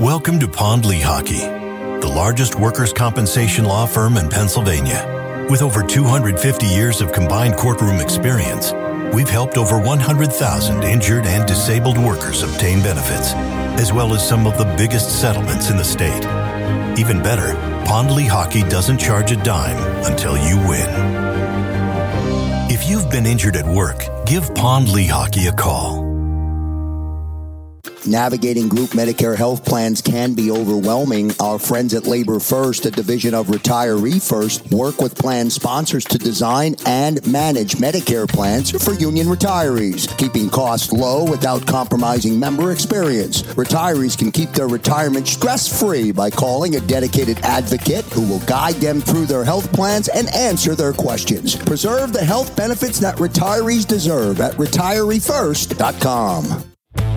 Welcome to Pond Lehocky, the largest workers' compensation law firm in Pennsylvania. With over 250 years of combined courtroom experience, we've helped over 100,000 injured and disabled workers obtain benefits, as well as some of the biggest settlements in the state. Even better, Pond Lehocky doesn't charge a dime until you win. If you've been injured at work, give Pond Lehocky a call. Navigating group Medicare health plans can be overwhelming. Our friends at Labor First, a division of Retiree First, work with plan sponsors to design and manage Medicare plans for union retirees, keeping costs low without compromising member experience. Retirees can keep their retirement stress-free by calling a dedicated advocate who will guide them through their health plans and answer their questions. Preserve the health benefits that retirees deserve at retireefirst.com.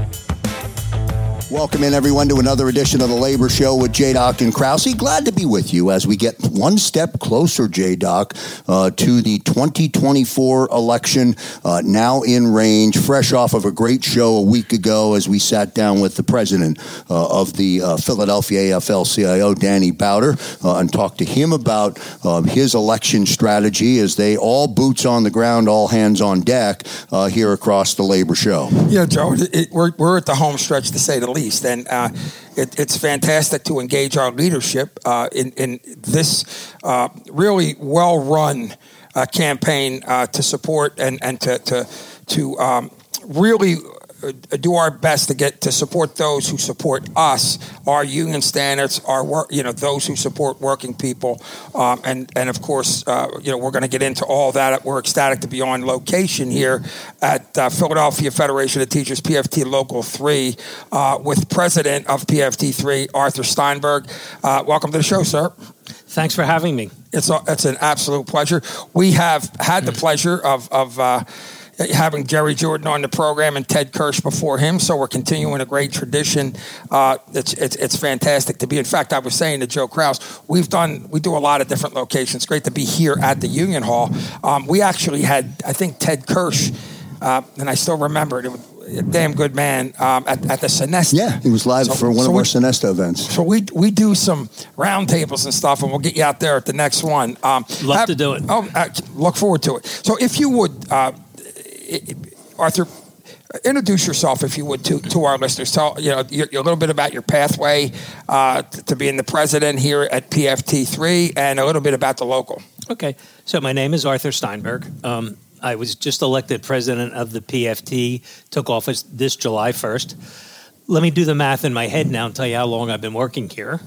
Welcome in, everyone, to another edition of The Labor Show with J. Doc and Krause. Glad to be with you as we get one step closer, J. Doc, to the 2024 election, now in range, fresh off of a great show a week ago as we sat down with the president of the Philadelphia AFL-CIO, Danny Bowder, and talked to him about his election strategy as they all boots on the ground, all hands on deck here across The Labor Show. Yeah, Joe, we're at the home stretch, to say the least. And it's fantastic to engage our leadership in this really well-run campaign to support and to really do our best to support those who support us, our union standards, our work, those who support working people, and of course, we're going to get into all that. We're ecstatic to be on location here at Philadelphia Federation of Teachers, PFT Local 3, with President of PFT 3, Arthur Steinberg. Welcome to the show, sir. Thanks for having me. It's an absolute pleasure. We have had the pleasure of having Jerry Jordan on the program and Ted Kirsch before him, so we're continuing a great tradition. It's fantastic to be. In fact, I was saying to Joe Krause, we do a lot of different locations. Great to be here at the Union Hall. We actually had, I think, Ted Kirsch, and I still remember it. A damn good man at the Sonesta. Yeah, he was live for one of our Sonesta events. So we do some roundtables and stuff, and we'll get you out there at the next one. Love to do it. Look forward to it. So if you would, Arthur, introduce yourself, if you would, to our listeners. Tell a little bit about your pathway to being the president here at PFT3, and a little bit about the local. Okay, so my name is Arthur Steinberg. I was just elected president of the PFT, took office this July 1st. Let me do the math in my head now and tell you how long I've been working here.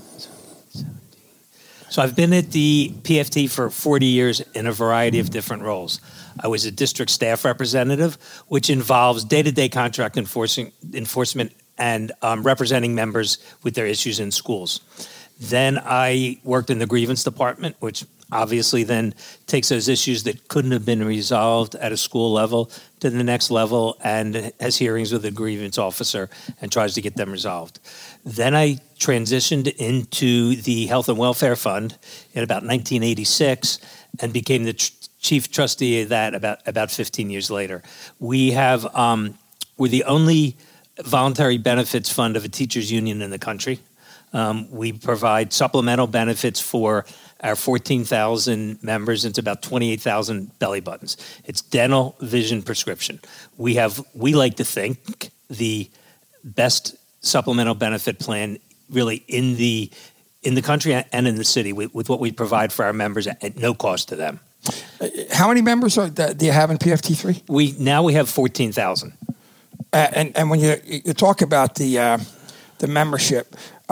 So I've been at the PFT for 40 years in a variety of different roles. I was a district staff representative, which involves day-to-day contract enforcement and representing members with their issues in schools. Then I worked in the grievance department, which obviously then takes those issues that couldn't have been resolved at a school level to the next level and has hearings with the grievance officer and tries to get them resolved. Then I transitioned into the Health and Welfare Fund in about 1986 and became the chief trustee of that about 15 years later. We have we're the only voluntary benefits fund of a teachers union in the country. We provide supplemental benefits for our 14,000 members. It's about 28,000 belly buttons. It's dental, vision, prescription. We like to think, the best supplemental benefit plan really in the country and in the city with what we provide for our members at no cost to them. How many members do you have in PFT3? We have 14,000. And when you talk about the membership,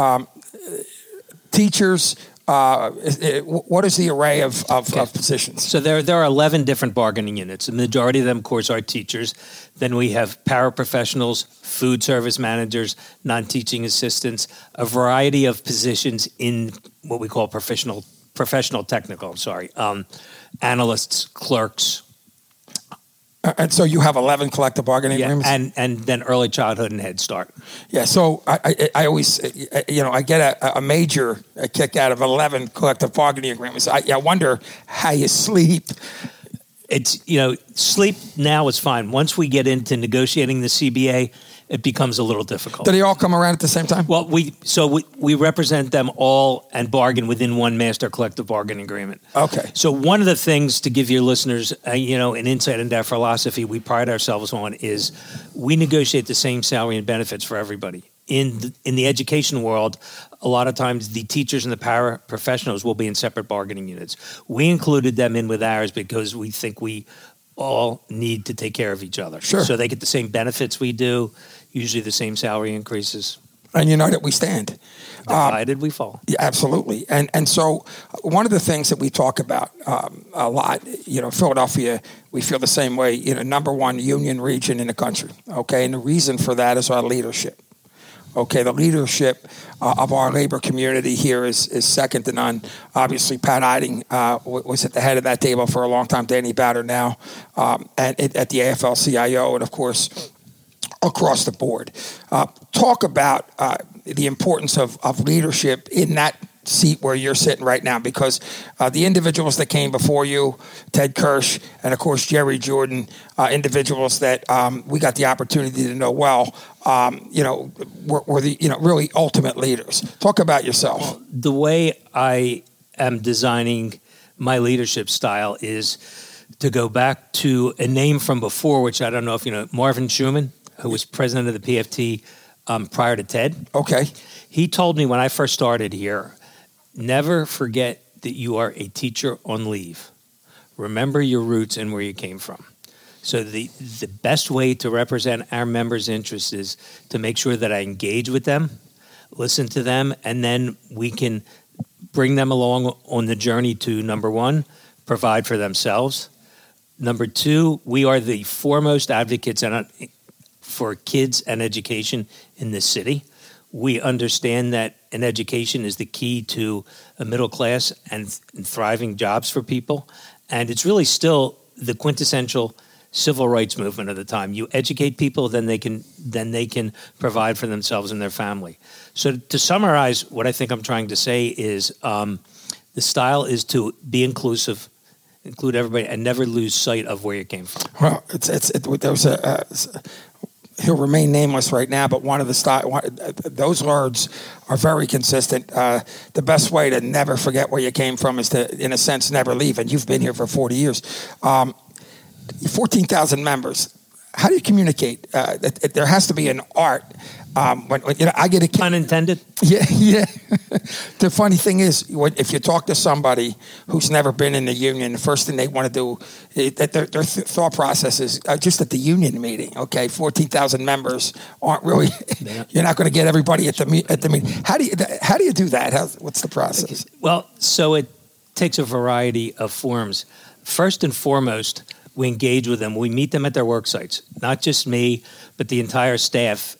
teachers, what is the array of positions? So there are 11 different bargaining units. The majority of them, of course, are teachers. Then we have paraprofessionals, food service managers, non-teaching assistants, a variety of positions in what we call professional technical, analysts, clerks. And so you have 11 collective bargaining agreements? And then early childhood and Head Start. Yeah, so I always, I get a major kick out of 11 collective bargaining agreements. I wonder how you sleep. It's, sleep now is fine. Once we get into negotiating the CBA, it becomes a little difficult. Do they all come around at the same time? Well, we represent them all and bargain within one master collective bargaining agreement. Okay. So one of the things to give your listeners, an insight into our philosophy we pride ourselves on is we negotiate the same salary and benefits for everybody. In the education world, a lot of times the teachers and the paraprofessionals will be in separate bargaining units. We included them in with ours because we think we all need to take care of each other. Sure. So they get the same benefits we do, usually the same salary increases. And that we stand. Divided we fall. Yeah, absolutely. And so one of the things that we talk about a lot, Philadelphia, we feel the same way, number one union region in the country. Okay. And the reason for that is our leadership. Okay, the leadership of our labor community here is second to none. Obviously, Pat Eiding was at the head of that table for a long time. Danny Batter now at the AFL-CIO, and of course across the board. Talk about the importance of leadership in that seat where you're sitting right now, because the individuals that came before you, Ted Kirsch, and of course Jerry Jordan, individuals that we got the opportunity to know well, were the really ultimate leaders. Talk about yourself. Well, the way I am designing my leadership style is to go back to a name from before, which I don't know if you know, Marvin Schumann, who was president of the PFT prior to Ted. Okay. He told me when I first started here, never forget that you are a teacher on leave. Remember your roots and where you came from. So the best way to represent our members' interests is to make sure that I engage with them, listen to them, and then we can bring them along on the journey to, number one, provide for themselves. Number two, we are the foremost advocates for kids and education in this city. We understand that an education is the key to a middle class and thriving jobs for people. And it's really still the quintessential civil rights movement of the time. You educate people, then they can provide for themselves and their family. So to summarize, what I think I'm trying to say is the style is to be inclusive, include everybody, and never lose sight of where you came from. Well, there's he'll remain nameless right now, but one of the those words are very consistent. The best way to never forget where you came from is to, in a sense, never leave. And you've been here for 40 years. 14,000 members. How do you communicate? There has to be an art. When I get a pun intended. Yeah. The funny thing is, if you talk to somebody who's never been in the union, the first thing they want to do, their thought process is just at the union meeting. Okay, 14,000 members aren't really. Yeah. You're not going to get everybody at the meeting. How do you do that? What's the process? Well, so it takes a variety of forms. First and foremost, we engage with them. We meet them at their work sites. Not just me, but the entire staff.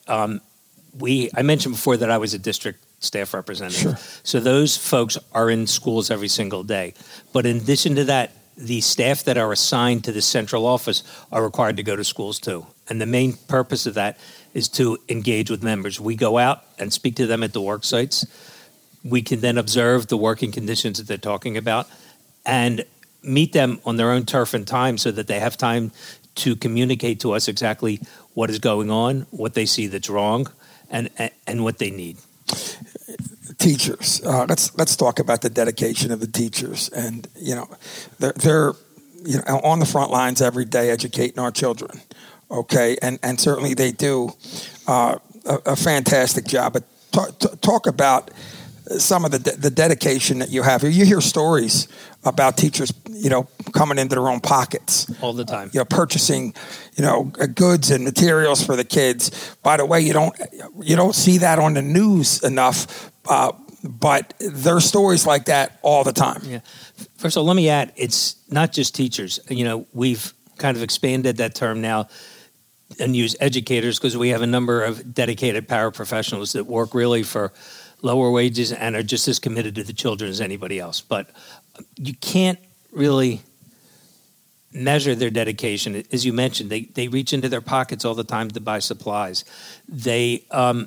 I mentioned before that I was a district staff representative. Sure. So those folks are in schools every single day. But in addition to that, the staff that are assigned to the central office are required to go to schools too. And the main purpose of that is to engage with members. We go out and speak to them at the work sites. We can then observe the working conditions that they're talking about and meet them on their own turf and time so that they have time to communicate to us exactly what is going on, what they see that's wrong, and what they need. Teachers. Let's talk about the dedication of the teachers, and they're on the front lines every day educating our children. Okay, and certainly they do a fantastic job. But talk about some of the dedication that you have. You hear stories about teachers, coming into their own pockets all the time. Purchasing, goods and materials for the kids. By the way, you don't see that on the news enough, but there are stories like that all the time. Yeah. First of all, let me add, it's not just teachers. We've kind of expanded that term now and use educators because we have a number of dedicated paraprofessionals that work really for lower wages and are just as committed to the children as anybody else. But you can't really measure their dedication. As you mentioned, they reach into their pockets all the time to buy supplies. They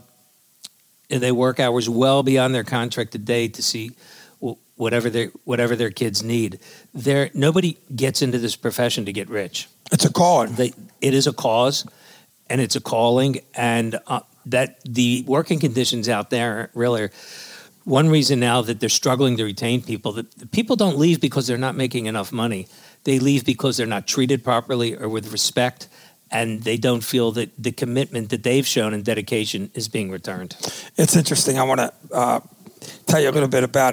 work hours well beyond their contracted day to see whatever their kids need. Nobody gets into this profession to get rich. It's a calling. It is a cause. and it's a calling, and that the working conditions out there really are one reason now that they're struggling to retain people. That people don't leave because they're not making enough money. They leave because they're not treated properly or with respect, and they don't feel that the commitment that they've shown and dedication is being returned. It's interesting. I want to tell you a little bit about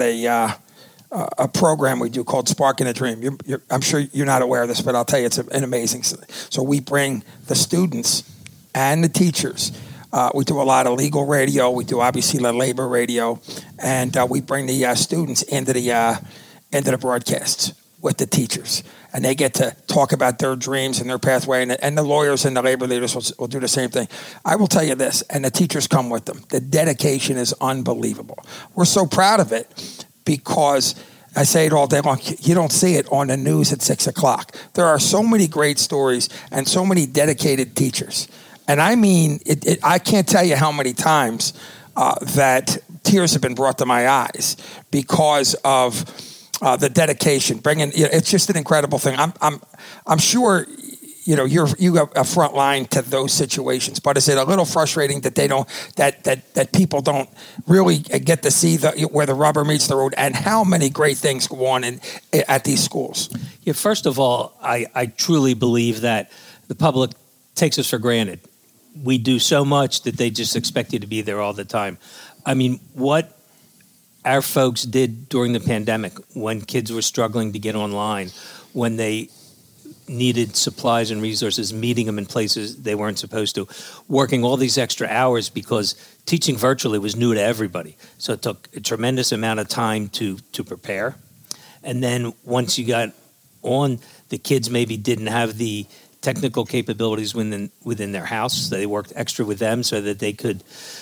a program we do called Sparking a Dream. I'm sure you're not aware of this, but I'll tell you it's an amazing. So we bring the students and the teachers. We do a lot of legal radio. We do obviously the labor radio, and we bring the students into the broadcasts with the teachers, and they get to talk about their dreams and their pathway. And the lawyers and the labor leaders will do the same thing. I will tell you this, and the teachers come with them. The dedication is unbelievable. We're so proud of it because I say it all day long. You don't see it on the news at 6 o'clock. There are so many great stories and so many dedicated teachers. And I mean, I can't tell you how many times that tears have been brought to my eyes because of the dedication. It's just an incredible thing. I'm sure you got a front line to those situations, but is it a little frustrating that they don't that people don't really get to see where the rubber meets the road and how many great things go on at these schools? Yeah, first of all, I truly believe that the public takes us for granted. We do so much that they just expect you to be there all the time. I mean, what our folks did during the pandemic when kids were struggling to get online, when they needed supplies and resources, meeting them in places they weren't supposed to, working all these extra hours because teaching virtually was new to everybody. So it took a tremendous amount of time to prepare. And then once you got on, the kids maybe didn't have the technical capabilities within their house. So they worked extra with them so that they could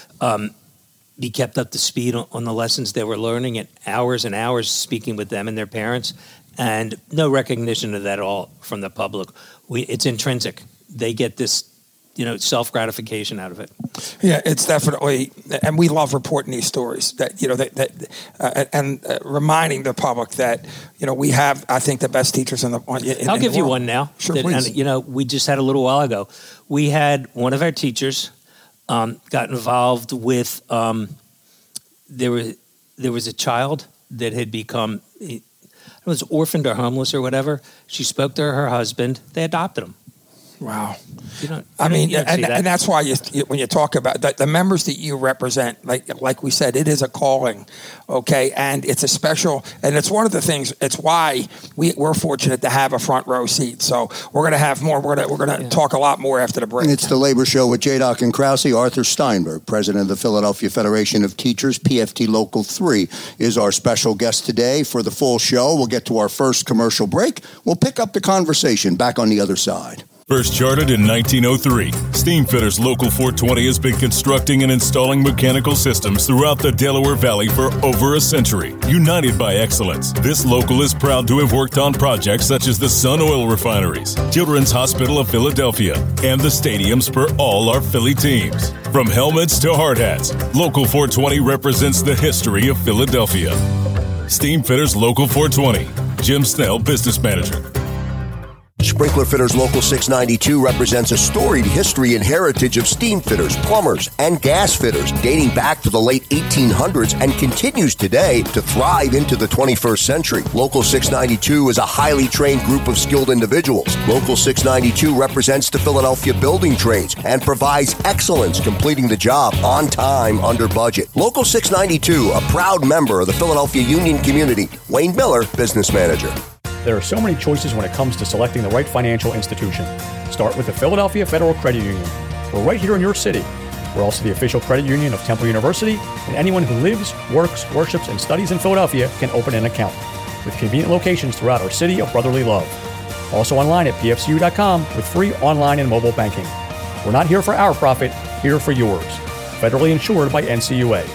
be kept up to speed on the lessons they were learning, and hours speaking with them and their parents, and no recognition of that at all from the public. It's intrinsic. They get this, self-gratification out of it. Yeah, it's definitely, and we love reporting these stories and reminding the public that, we have, I think, the best teachers in the world. I'll give you one now. Sure, please. And, we just had a little while ago. We had one of our teachers got involved with, there was a child that had become, was orphaned or homeless or whatever. She spoke to her husband. They adopted him. Wow. And that's why when you talk about the members that you represent, like we said, it is a calling, okay? And it's a special, and it's one of the things, it's why we're fortunate to have a front row seat. So we're going to have more. We're going to talk a lot more after the break. And it's the Labor Show with J. Doc and Krause. Arthur Steinberg, president of the Philadelphia Federation of Teachers, PFT Local 3, is our special guest today. For the full show, we'll get to our first commercial break. We'll pick up the conversation back on the other side. First chartered in 1903, Steamfitters Local 420 has been constructing and installing mechanical systems throughout the Delaware Valley for over a century. United by excellence, this local is proud to have worked on projects such as the Sun Oil Refineries, Children's Hospital of Philadelphia, and the stadiums for all our Philly teams. From helmets to hard hats, Local 420 represents the history of Philadelphia. Steamfitters Local 420, Jim Snell, Business Manager. Sprinkler Fitters Local 692 represents a storied history and heritage of steam fitters, plumbers, and gas fitters dating back to the late 1800s and continues today to thrive into the 21st century. Local 692 is a highly trained group of skilled individuals. Local 692 represents the Philadelphia building trades and provides excellence, completing the job on time, under budget. Local 692, a proud member of the Philadelphia Union community. Wayne Miller, Business Manager. There are so many choices when it comes to selecting the right financial institution. Start with the Philadelphia Federal Credit Union. We're right here in your city. We're also the official credit union of Temple University, and anyone who lives, works, worships, and studies in Philadelphia can open an account, with convenient locations throughout our city of brotherly love. Also online at pfcu.com with free online and mobile banking. We're not here for our profit, here for yours. Federally insured by NCUA.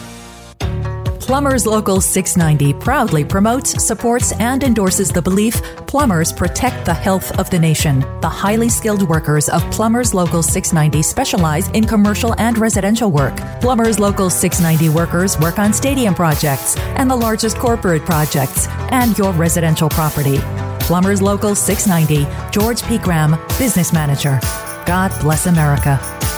Plumbers Local 690 proudly promotes, supports, and endorses the belief plumbers protect the health of the nation. The highly skilled workers of Plumbers Local 690 specialize in commercial and residential work. Plumbers Local 690 workers work on stadium projects and the largest corporate projects and your residential property. Plumbers Local 690, George P. Graham, Business Manager. God bless America.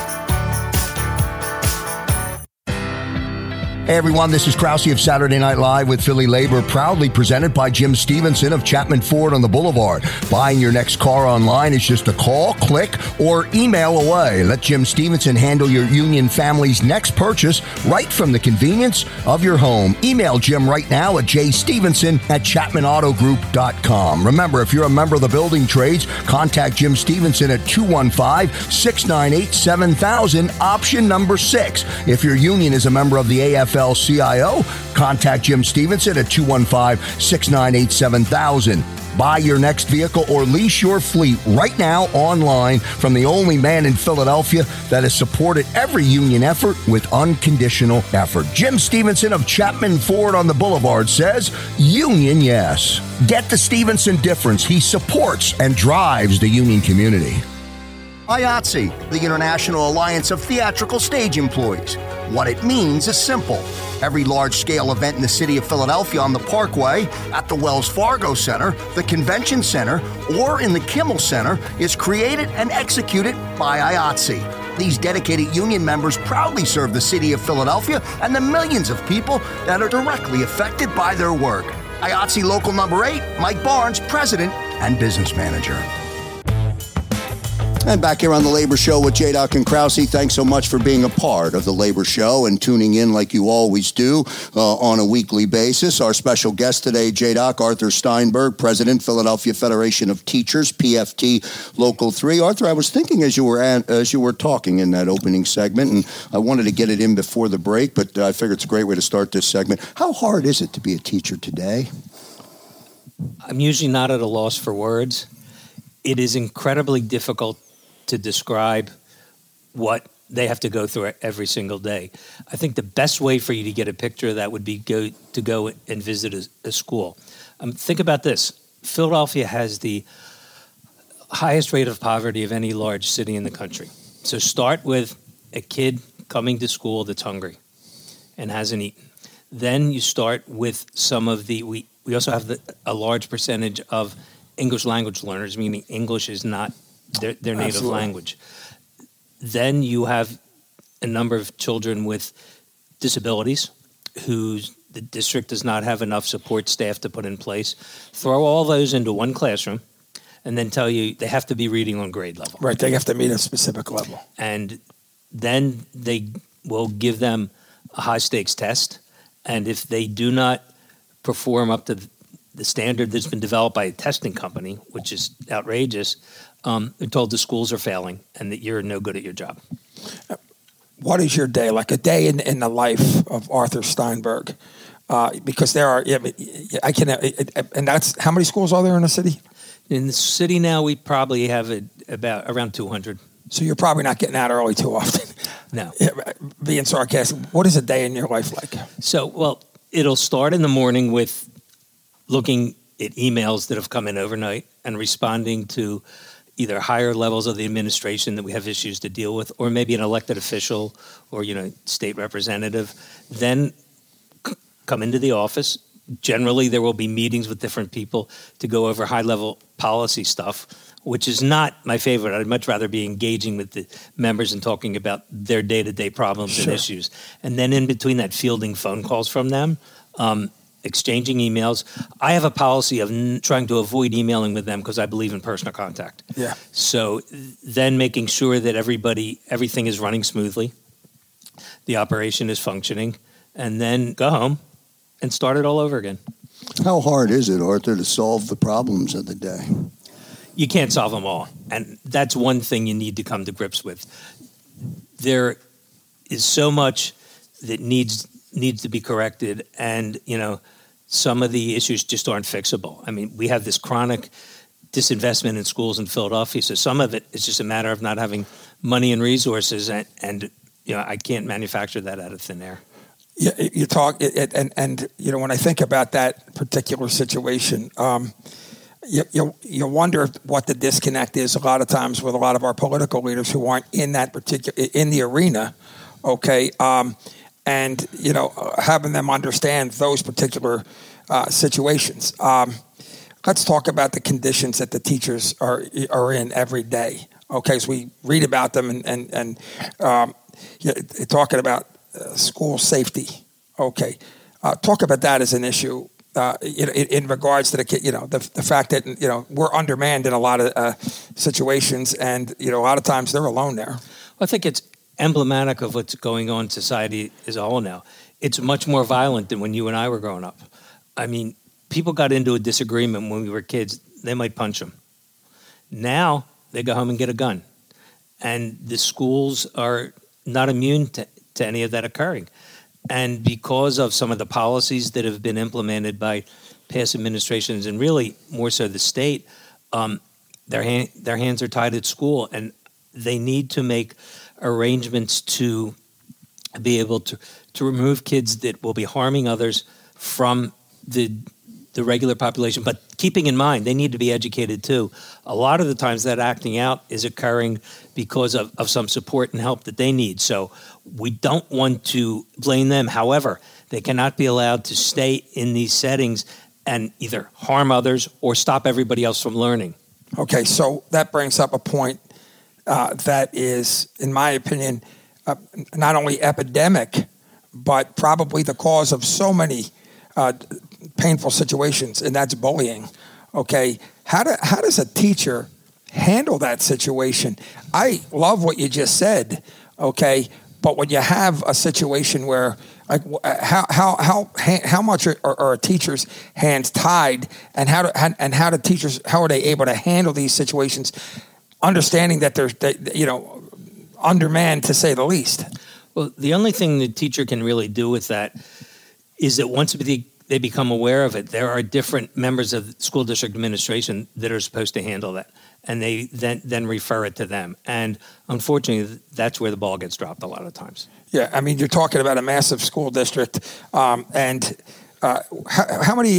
Hey everyone, this is Krause of Saturday Night Live with Philly Labor, proudly presented by Jim Stevenson of Chapman Ford on the Boulevard. Buying your next car online is just a call, click, or email away. Let Jim Stevenson handle your Union family's next purchase right from the convenience of your home. Email Jim right now at jstevenson@chapmanautogroup.com. Remember, if you're a member of the building trades, contact Jim Stevenson at 215-698-7000, option number 6. If your union is a member of the AFL-CIO, contact Jim Stevenson at 215-698-7000. Buy your next vehicle or lease your fleet right now online from the only man in Philadelphia that has supported every union effort with unconditional effort. Jim Stevenson of Chapman Ford on the Boulevard says, union yes. Get the Stevenson difference. He supports and drives the union community. IATSE, the International Alliance of Theatrical Stage Employees. What it means is simple. Every large-scale event in the city of Philadelphia on the Parkway, at the Wells Fargo Center, the Convention Center, or in the Kimmel Center is created and executed by IATSE. These dedicated union members proudly serve the city of Philadelphia and the millions of people that are directly affected by their work. IATSE Local Number 8, Mike Barnes, President and Business Manager. And back here on The Labor Show with J-Doc and Krause. Thanks so much for being a part of The Labor Show and tuning in like you always do on a weekly basis. Our special guest today, J-Doc, Arthur Steinberg, President, Philadelphia Federation of Teachers, PFT Local 3. Arthur, I was thinking as you were talking in that opening segment, and I wanted to get it in before the break, but I figured it's a great way to start this segment. How hard is it to be a teacher today? I'm usually not at a loss for words. It is incredibly difficult to describe what they have to go through every single day. I think the best way for you to get a picture of that would be to go and visit a school. Think about this. Philadelphia has the highest rate of poverty of any large city in the country. So start with a kid coming to school that's hungry and hasn't eaten. Then you start with some of we also have a large percentage of English language learners, meaning English is not their native Absolutely. language. Then you have a number of children with disabilities who the district does not have enough support staff to put in place. Throw all those into one classroom and then tell you they have to be reading on grade level. Right, they have to meet a specific level. And then they will give them a high-stakes test. And if they do not perform up to the standard that's been developed by a testing company, which is outrageous, they're told the schools are failing and that you're no good at your job. What is your day, like a day in the life of Arthur Steinberg? Because there are, and that's, how many schools are there in the city? In the city now, we probably have around 200. So you're probably not getting out early too often. No. Being sarcastic, what is a day in your life like? So, well, it'll start in the morning with looking at emails that have come in overnight and responding to either higher levels of the administration that we have issues to deal with, or maybe an elected official or, state representative. Then come into the office. Generally, there will be meetings with different people to go over high-level policy stuff, which is not my favorite. I'd much rather be engaging with the members and talking about their day-to-day problems and issues. And then in between that, fielding phone calls from them, exchanging emails. I have a policy of trying to avoid emailing with them because I believe in personal contact. Yeah. So then making sure that everything is running smoothly, the operation is functioning, and then go home and start it all over again. How hard is it, Arthur, to solve the problems of the day? You can't solve them all. And that's one thing you need to come to grips with. There is so much that needs to be corrected, and some of the issues just aren't fixable. I mean, we have this chronic disinvestment in schools in Philadelphia, so some of it is just a matter of not having money and resources, and I can't manufacture that out of thin air. Yeah, you talk, and when I think about that particular situation, you wonder what the disconnect is a lot of times with a lot of our political leaders who aren't in that in the arena, okay, and having them understand those particular situations. Let's talk about the conditions that the teachers are in every day. Okay, so we read about them and talking about school safety. Okay, talk about that as an issue. In regards to the fact that we're undermanned in a lot of situations, and a lot of times they're alone there. Well, I think it's emblematic of what's going on in society as a whole now. It's much more violent than when you and I were growing up. I mean, people got into a disagreement when we were kids. They might punch them. Now they go home and get a gun, and the schools are not immune to any of that occurring. And because of some of the policies that have been implemented by past administrations, and really more so the state, their hands are tied at school, and they need to make arrangements to be able to remove kids that will be harming others from the regular population. But keeping in mind, they need to be educated too. A lot of the times that acting out is occurring because of some support and help that they need. So we don't want to blame them. However, they cannot be allowed to stay in these settings and either harm others or stop everybody else from learning. Okay, so that brings up a point that is, in my opinion, not only epidemic, but probably the cause of so many painful situations, and that's bullying. Okay, how does a teacher handle that situation? I love what you just said. Okay, but when you have a situation where, like, how much are a teacher's hands tied, and how are they able to handle these situations, understanding that they're undermanned, to say the least? Well, the only thing the teacher can really do with that is that once they become aware of it, there are different members of the school district administration that are supposed to handle that, and they then refer it to them. And unfortunately, that's where the ball gets dropped a lot of times. Yeah, I mean, you're talking about a massive school district, and how many?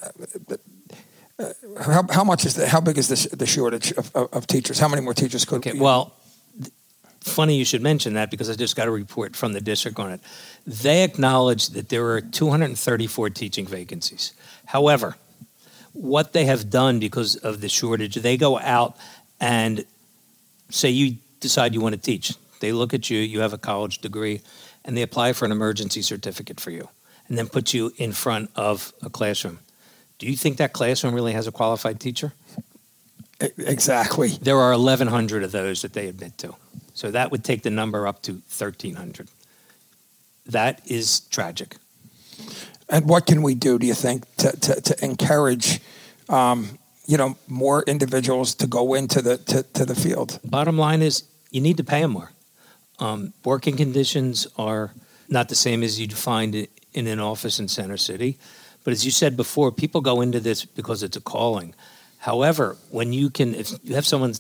How big is the shortage of teachers? How many more teachers could? Okay, well, funny you should mention that, because I just got a report from the district on it. They acknowledge that there are 234 teaching vacancies. However, what they have done because of the shortage, they go out and say you decide you want to teach. They look at you, you have a college degree, and they apply for an emergency certificate for you, and then put you in front of a classroom. Do you think that classroom really has a qualified teacher? Exactly. There are 1,100 of those that they admit to. So that would take the number up to 1,300. That is tragic. And what can we do, do you think, to encourage, more individuals to go into the field? Bottom line is, you need to pay them more. Working conditions are not the same as you'd find in an office in Center City. But as you said before, people go into this because it's a calling. However, if you have someone,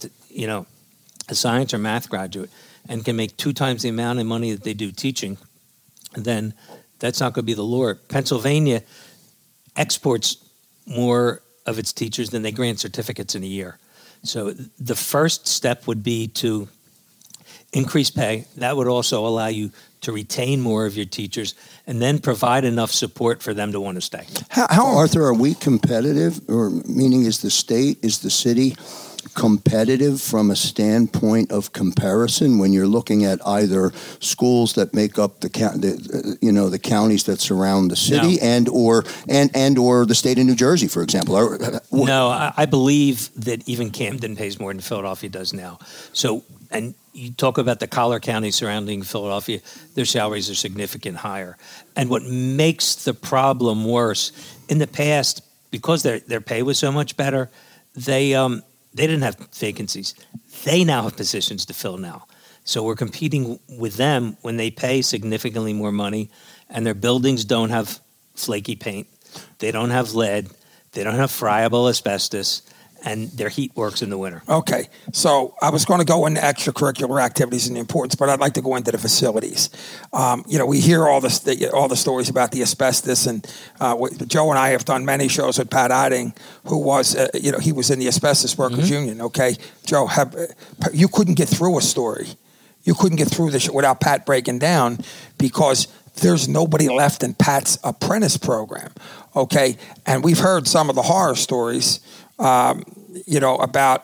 a science or math graduate, and can make 2 times the amount of money that they do teaching, then that's not going to be the lure. Pennsylvania exports more of its teachers than they grant certificates in a year. So the first step would be to increase pay. That would also allow you to retain more of your teachers and then provide enough support for them to want to stay. How Arthur, are we competitive, or meaning is the city competitive from a standpoint of comparison when you're looking at either schools that make up the counties that surround the city, or the state of New Jersey, for example? No, I believe that even Camden pays more than Philadelphia does now. So, and you talk about the collar counties surrounding Philadelphia, their salaries are significantly higher. And what makes the problem worse, in the past, because their pay was so much better, they didn't have vacancies. They now have positions to fill now. So we're competing with them when they pay significantly more money, and their buildings don't have flaky paint. They don't have lead. They don't have friable asbestos, and their heat works in the winter. Okay. So I was going to go into extracurricular activities and the importance, but I'd like to go into the facilities. We hear all the stories about the asbestos, and Joe and I have done many shows with Pat Eiding, who was, he was in the Asbestos Workers Union. Okay, Joe, you couldn't get through a story. You couldn't get through this without Pat breaking down, because there's nobody left in Pat's apprentice program. Okay, and we've heard some of the horror stories, about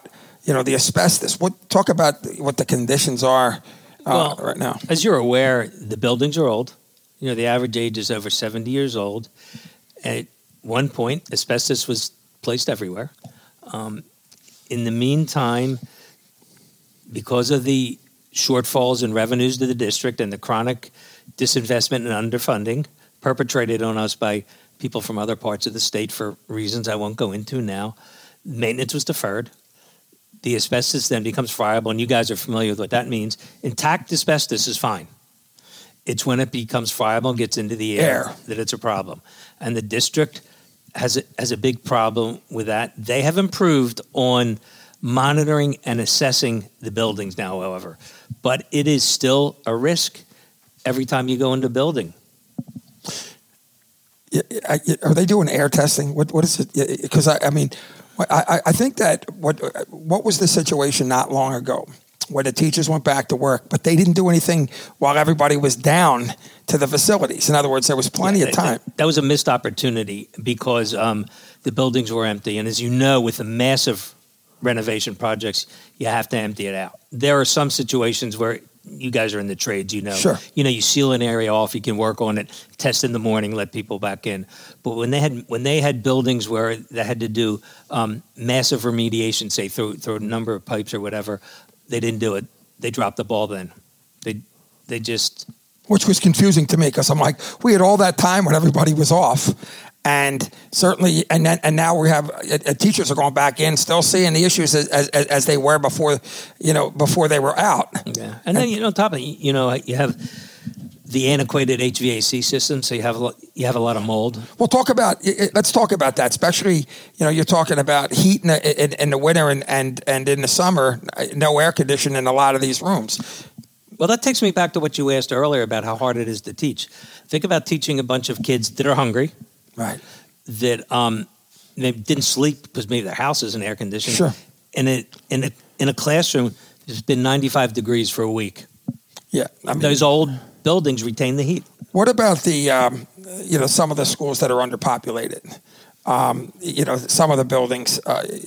the asbestos. Talk about what the conditions are right now. As you're aware, the buildings are old. The average age is over 70 years old. At one point, asbestos was placed everywhere. In the meantime, because of the shortfalls in revenues to the district and the chronic disinvestment and underfunding perpetrated on us by people from other parts of the state for reasons I won't go into now, maintenance was deferred. The asbestos then becomes friable, and you guys are familiar with what that means. Intact asbestos is fine. It's when it becomes friable and gets into the air that it's a problem. And the district has a big problem with that. They have improved on monitoring and assessing the buildings now, however. But it is still a risk every time you go into a building. Are they doing air testing? What is it? Because I think that what was the situation not long ago when the teachers went back to work, but they didn't do anything while everybody was down to the facilities. In other words, there was plenty of time. That was a missed opportunity because the buildings were empty. And as you know, with the massive renovation projects, you have to empty it out. There are some situations where you guys are in the trades, Sure. You seal an area off, you can work on it, test in the morning, let people back in. But when they had buildings where they had to do massive remediation, say through a number of pipes or whatever, they didn't do it. They dropped the ball then. They just... Which was confusing to me because I'm like, we had all that time when everybody was off. And certainly, and now we have teachers are going back in, still seeing the issues as they were before they were out. Yeah, and then on top of it, you have the antiquated HVAC system, so you have a lot of mold. Well, let's talk about that. Especially, you're talking about heat in the winter and in the summer, no air conditioning in a lot of these rooms. Well, that takes me back to what you asked earlier about how hard it is to teach. Think about teaching a bunch of kids that are hungry. Right. That they didn't sleep because maybe their house isn't air conditioned. Sure. In a classroom, it's been 95 degrees for a week. Yeah. Those old buildings retain the heat. What about the some of the schools that are underpopulated? Some of the buildings.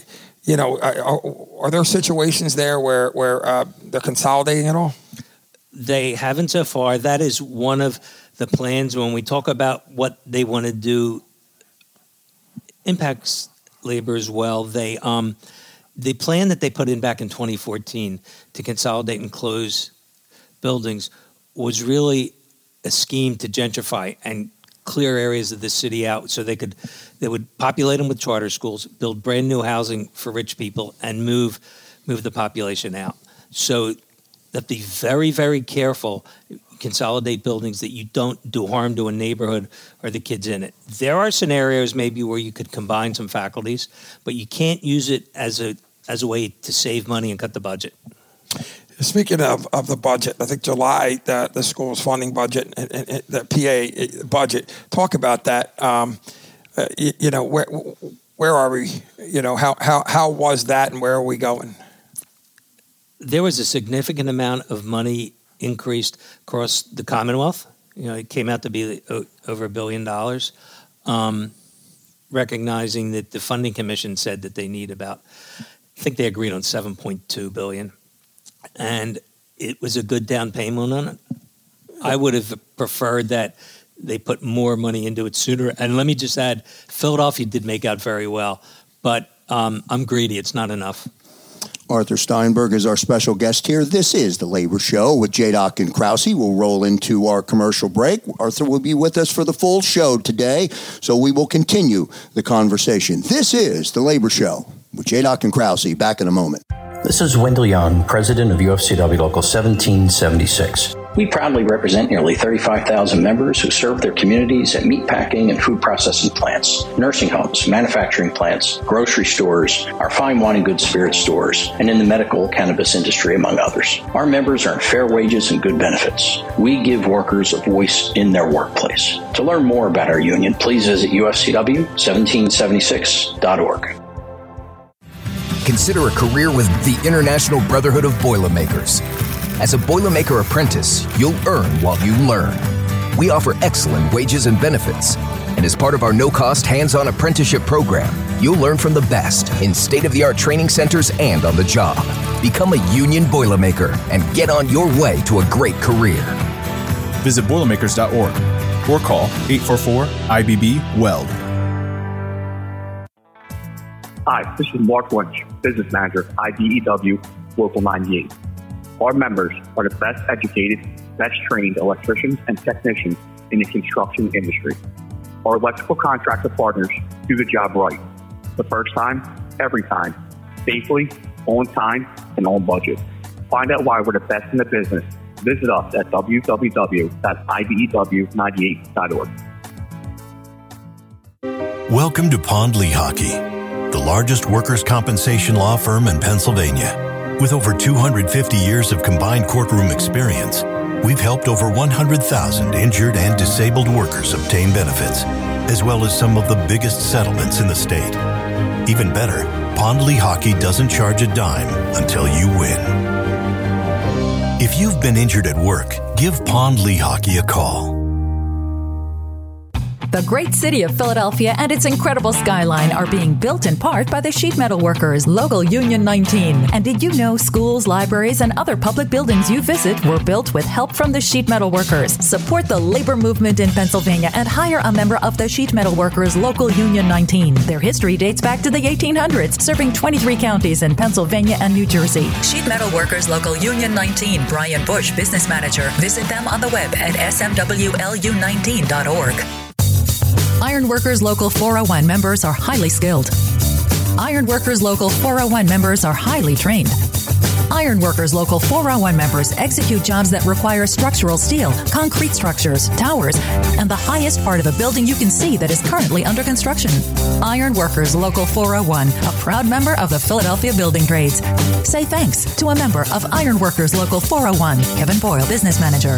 Are there situations there where they're consolidating it all? They haven't so far. That is one of the plans when we talk about what they want to do impacts labor as well. They the plan that they put in back in 2014 to consolidate and close buildings was really a scheme to gentrify and clear areas of the city out so they would populate them with charter schools, build brand new housing for rich people, and move the population out. So you have to be very, very careful. Consolidate buildings that you don't do harm to a neighborhood or the kids in it. There are scenarios maybe where you could combine some faculties, but you can't use it as a way to save money and cut the budget. Speaking of the budget, I think July, the school's funding budget, and the PA budget, talk about that. Where are we? How was that and where are we going? There was a significant amount of money increased across the Commonwealth. It came out to be over $1 billion, recognizing that the Funding Commission said that they need I think they agreed on $7.2 billion. And it was a good down payment on it. I would have preferred that they put more money into it sooner. And let me just add, Philadelphia did make out very well, but I'm greedy. It's not enough. Arthur Steinberg is our special guest here. This is The Labor Show with J-Doc and Krause. We'll roll into our commercial break. Arthur will be with us for the full show today, so we will continue the conversation. This is The Labor Show with J-Doc and Krause. Back in a moment. This is Wendell Young, president of UFCW Local 1776. We proudly represent nearly 35,000 members who serve their communities at meatpacking and food processing plants, nursing homes, manufacturing plants, grocery stores, our fine wine and good spirits stores, and in the medical cannabis industry, among others. Our members earn fair wages and good benefits. We give workers a voice in their workplace. To learn more about our union, please visit ufcw1776.org. Consider a career with the International Brotherhood of Boilermakers. As a Boilermaker apprentice, you'll earn while you learn. We offer excellent wages and benefits. And And as part of our no-cost hands-on apprenticeship program, you'll learn from the best in state-of-the-art training centers and on the job. Become a union Boilermaker and get on your way to a great career. Visit Boilermakers.org or call 844-IBB-WELD. Hi, this is Mark Lynch, Business Manager of IBEW Local 98. Our members are the best educated, best trained electricians and technicians in the construction industry. Our electrical contractor partners do the job right. The first time, every time, safely, on time, and on budget. Find out why we're the best in the business. Visit us at www.ibew98.org. Welcome to Pond Lehocky, the largest workers' compensation law firm in Pennsylvania. With over 250 years of combined courtroom experience, we've helped over 100,000 injured and disabled workers obtain benefits, as well as some of the biggest settlements in the state. Even better, Pond Lehocky doesn't charge a dime until you win. If you've been injured at work, give Pond Lehocky a call. The great city of Philadelphia and its incredible skyline are being built in part by the sheet metal workers, Local Union 19. And did you know schools, libraries, and other public buildings you visit were built with help from the sheet metal workers? Support the labor movement in Pennsylvania and hire a member of the sheet metal workers, Local Union 19. Their history dates back to the 1800s, serving 23 counties in Pennsylvania and New Jersey. Sheet metal workers, Local Union 19, Brian Bush, business manager. Visit them on the web at smwlu19.org. Iron Workers Local 401 members are highly skilled. Iron Workers Local 401 members are highly trained. Iron Workers Local 401 members execute jobs that require structural steel, concrete structures, towers, and the highest part of a building you can see that is currently under construction. Iron Workers Local 401, a proud member of the Philadelphia Building Trades. Say thanks to a member of Iron Workers Local 401, Kevin Boyle, business manager.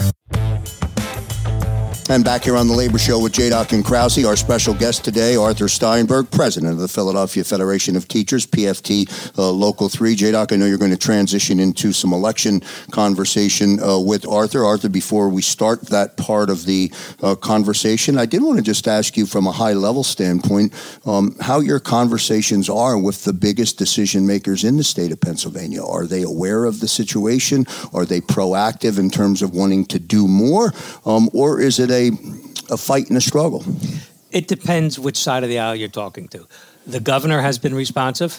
And back here on the Labor Show with J-Doc and Krause, our special guest today, Arthur Steinberg, president of the Philadelphia Federation of Teachers, PFT Local 3. J-Doc, I know you're going to transition into some election conversation with Arthur. Arthur, before we start that part of the conversation, I did want to just ask you from a high-level standpoint how your conversations are with the biggest decision makers in the state of Pennsylvania. Are they aware of the situation? Are they proactive in terms of wanting to do more? Or is it a fight and a struggle? It depends which side of the aisle you're talking to. The governor has been responsive.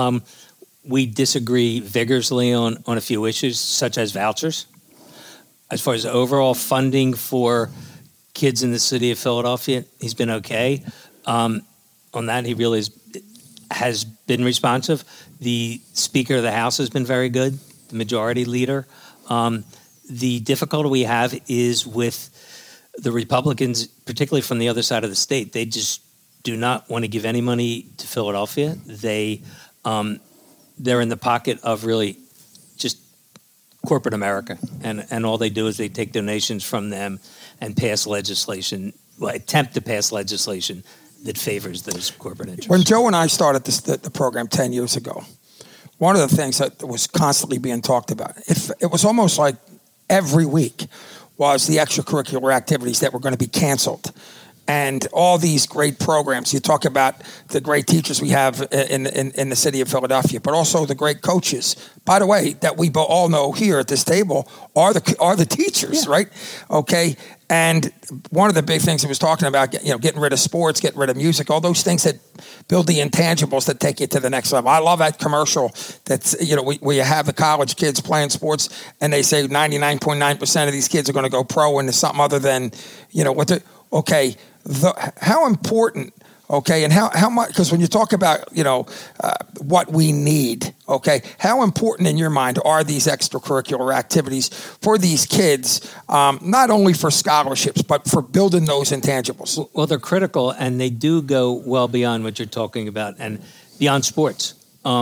We disagree vigorously on a few issues, such as vouchers. As far as overall funding for kids in the city of Philadelphia, he's been okay. On that, he really has been responsive. The Speaker of the House has been very good, the majority leader. The difficulty we have is with the Republicans, particularly from the other side of the state. They just do not want to give any money to Philadelphia. They're in the pocket of really just corporate America, and all they do is they take donations from them and pass legislation, attempt to pass legislation that favors those corporate interests. When Joe and I started the program 10 years ago, one of the things that was constantly being talked about, it was almost like every week, was the extracurricular activities that were going to be canceled. And all these great programs. You talk about the great teachers we have in the city of Philadelphia, but also the great coaches, by the way, that we all know here at this table are the teachers, right? Okay. And one of the big things he was talking about, getting rid of sports, getting rid of music, all those things that build the intangibles that take you to the next level. I love that commercial that's, where you have the college kids playing sports and they say 99.9% of these kids are going to go pro into something other than, how important, and how much, because when you talk about, what we need, how important in your mind are these extracurricular activities for these kids, not only for scholarships, but for building those intangibles? Well, they're critical, and they do go well beyond what you're talking about and beyond sports.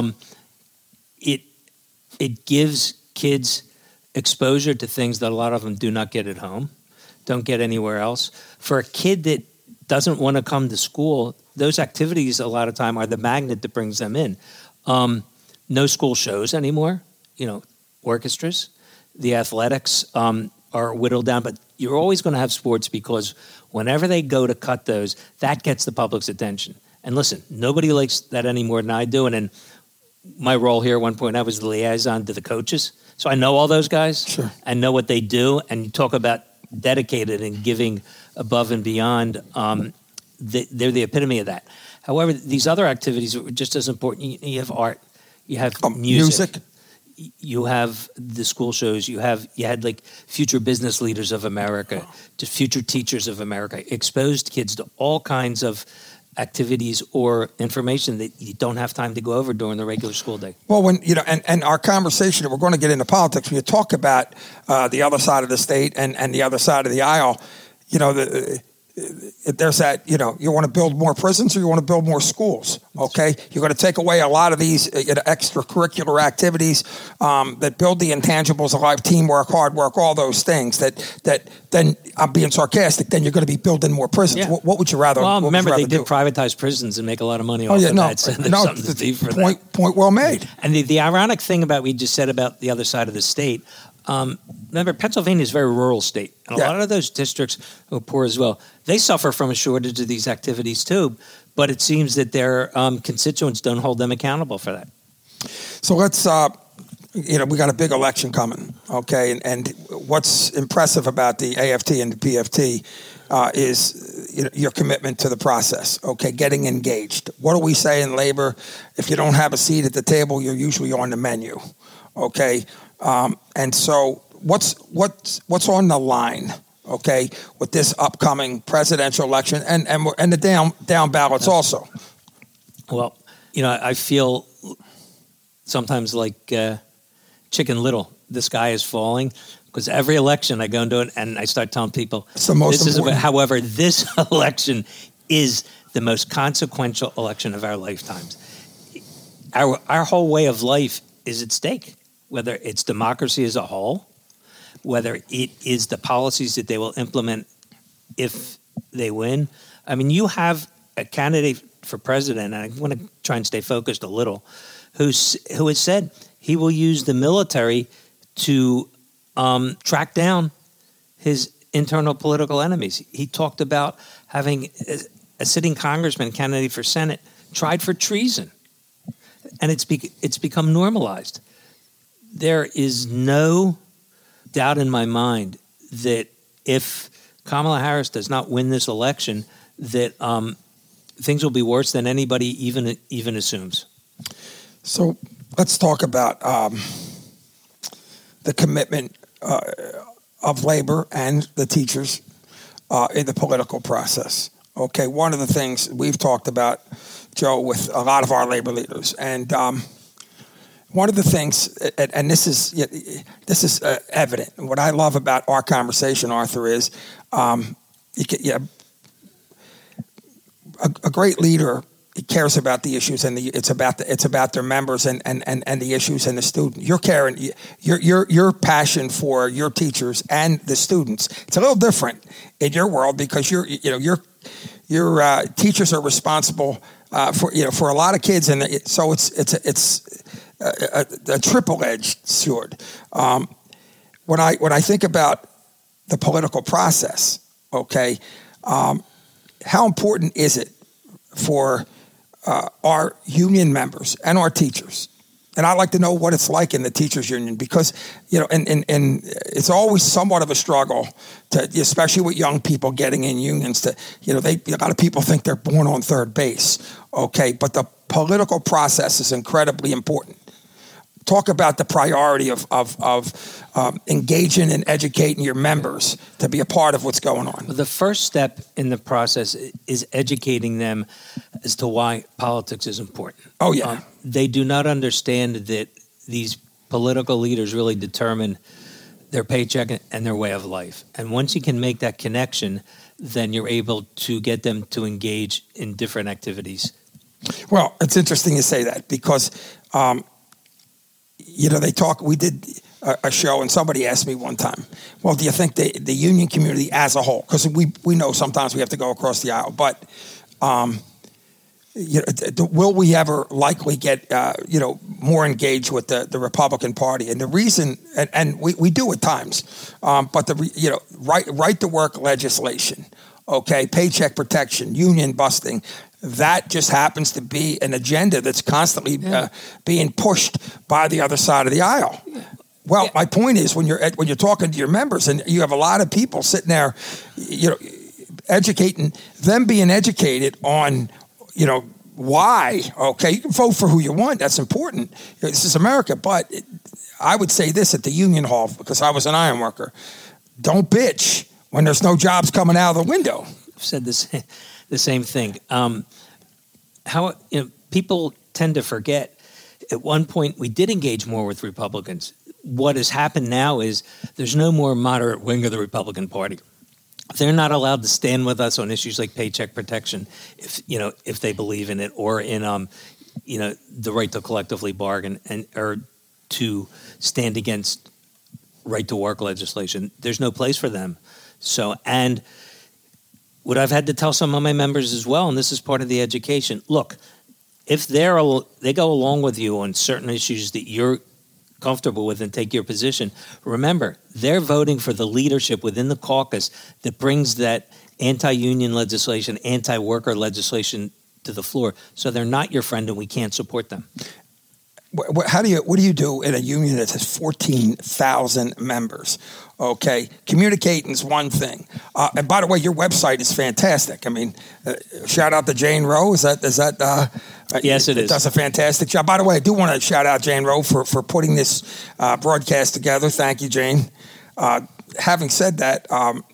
It gives kids exposure to things that a lot of them do not get at home, don't get anywhere else. For a kid that doesn't want to come to school, those activities a lot of time are the magnet that brings them in. No school shows anymore, orchestras, the athletics. are whittled down, but you're always going to have sports because whenever they go to cut those, that gets the public's attention. And listen, nobody likes that any more than I do. And in my role here at one point, I was the liaison to the coaches. So I know all those guys. Sure. I know what they do. And you talk about dedicated and giving above and beyond. They're the epitome of that. However, these other activities are just as important. You have art. You have music. You have the school shows. You had like future business leaders of America, to future teachers of America, exposed kids to all kinds of activities or information that you don't have time to go over during the regular school day. Well, when and our conversation, we're going to get into politics. When you talk about the other side of the state and the other side of the aisle, there's that, you want to build more prisons or you want to build more schools, okay? You're going to take away a lot of these extracurricular activities that build the intangibles of life, teamwork, hard work, all those things that then, I'm being sarcastic, then you're going to be building more prisons. Yeah. What would you rather do? Well, remember, they did privatize prisons and make a lot of money off of that, so there's something to do for that. Point well made. And the ironic thing about what we just said about the other side of the state, remember, Pennsylvania is a very rural state, and a lot of those districts are poor as well. They suffer from a shortage of these activities too, but it seems that their constituents don't hold them accountable for that. So let's, we got a big election coming, okay? And what's impressive about the AFT and the PFT is your commitment to the process, okay? Getting engaged. What do we say in labor? If you don't have a seat at the table, you're usually on the menu, okay? And so what's on the line, okay, with this upcoming presidential election and the down ballots also? Well, I feel sometimes like Chicken Little. The sky is falling because every election I go into it and I start telling people it's the most important. However, this election is the most consequential election of our lifetimes. Our whole way of life is at stake. Whether it's democracy as a whole, whether it is the policies that they will implement if they win. I mean, you have a candidate for president, and I want to try and stay focused a little, who has said he will use the military to track down his internal political enemies. He talked about having a sitting congressman, candidate for Senate, tried for treason, and it's become normalized. There is no doubt in my mind that if Kamala Harris does not win this election, that things will be worse than anybody even assumes. So let's talk about the commitment of labor and the teachers in the political process. Okay, one of the things we've talked about, Joe, with a lot of our labor leaders, and one of the things, and this is evident. What I love about our conversation, Arthur, is a great leader. He cares about the issues, and it's about their members and the issues and the student. You're caring, your passion for your teachers and the students. It's a little different in your world because your teachers are responsible for a lot of kids, and so it's a triple-edged sword. When I think about the political process, okay, how important is it for our union members and our teachers? And I'd like to know what it's like in the teachers union because, and it's always somewhat of a struggle to, especially with young people getting in unions to, a lot of people think they're born on third base. Okay. But the political process is incredibly important. Talk about the priority of engaging and educating your members to be a part of what's going on. The first step in the process is educating them as to why politics is important. Oh, yeah. They do not understand that these political leaders really determine their paycheck and their way of life. And once you can make that connection, then you're able to get them to engage in different activities. Well, it's interesting you say that because we did a show and somebody asked me one time, well, do you think the union community as a whole, because we know sometimes we have to go across the aisle, but will we ever likely get more engaged with the Republican Party? And the reason, and we do at times, but right to work legislation, okay, paycheck protection, union busting, that just happens to be an agenda that's constantly being pushed by the other side of the aisle. Well, my point is when you're talking to your members and you have a lot of people sitting there, educating them, being educated on, why. Okay, you can vote for who you want. That's important. This is America. But I would say this at the union hall, because I was an iron worker: don't bitch when there's no jobs coming out of the window. I've said the same thing. People tend to forget. At one point, we did engage more with Republicans. What has happened now is there's no more moderate wing of the Republican Party. They're not allowed to stand with us on issues like paycheck protection, if they believe in it, or in the right to collectively bargain or to stand against right to work legislation. There's no place for them. So, and what I've had to tell some of my members as well, and this is part of the education. Look, if they go along with you on certain issues that you're comfortable with and take your position, remember, they're voting for the leadership within the caucus that brings that anti-union legislation, anti-worker legislation to the floor. So they're not your friend, and we can't support them. What do you do in a union that has 14,000 members? Okay, communicating is one thing. And by the way, your website is fantastic. I mean, shout out to Jane Rowe. Is that? Yes, it is. Does a fantastic job. By the way, I do want to shout out Jane Rowe for putting this broadcast together. Thank you, Jane. Having said that,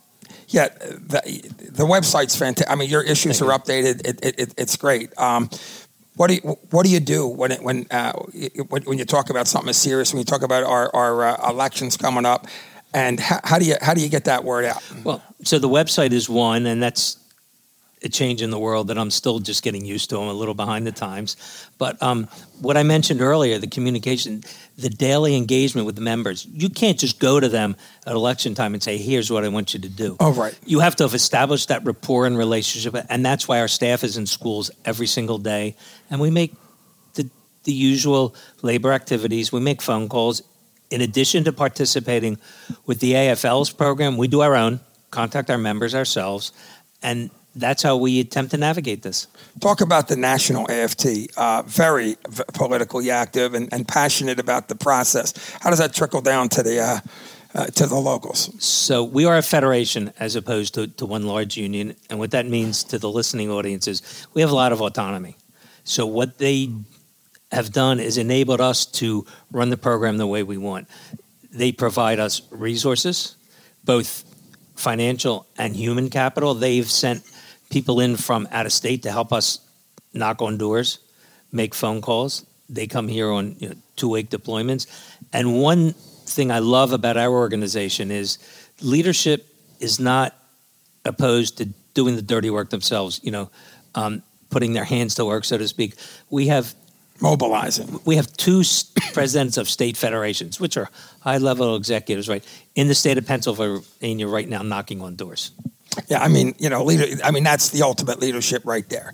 the website's fantastic. I mean, your issues are updated. It's great. What do you do when you talk about something as serious? When you talk about our elections coming up, and how do you get that word out? Well, so the website is one, and that's a change in the world that I'm still just getting used to. I'm a little behind the times, but what I mentioned earlier, the communication, the daily engagement with the members. You can't just go to them at election time and say, "Here's what I want you to do." Oh, right. You have to have established that rapport and relationship, and that's why our staff is in schools every single day, and we make the usual labor activities. We make phone calls. In addition to participating with the AFL's program, we do our own, contact our members ourselves, and that's how we attempt to navigate this. Talk about the National AFT, very politically active and passionate about the process. How does that trickle down to the locals? So we are a federation as opposed to one large union, and what that means to the listening audience is we have a lot of autonomy. So what they have done is enabled us to run the program the way we want. They provide us resources, both financial and human capital. They've sent people in from out of state to help us knock on doors, make phone calls. They come here on 2-week deployments. And one thing I love about our organization is leadership is not opposed to doing the dirty work themselves, putting their hands to work, so to speak. We have mobilizing. We have 2 presidents of state federations, which are high-level executives, right, in the state of Pennsylvania right now, knocking on doors. Yeah, I mean, that's the ultimate leadership right there.